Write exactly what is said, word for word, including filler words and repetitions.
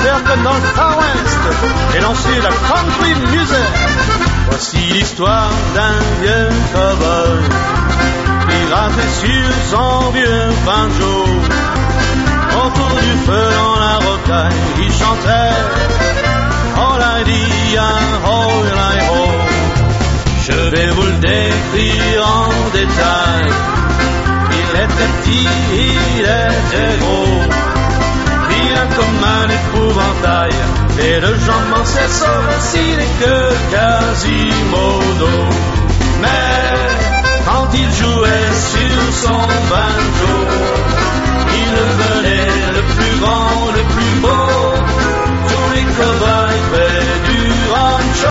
faire comme dans le Far West et lancer la country music. Voici l'histoire d'un vieux cowboy qui grattait sur son vieux banjo. Autour du feu dans la rocaille, il chantait oh la dia, oh la ho. Je vais vous le décrire en détail. Il était petit, il était gros, bien comme un épouvantail, et le jambes manquait aussi que Quasimodo. Mais quand il jouait sur son banjo, il ne venait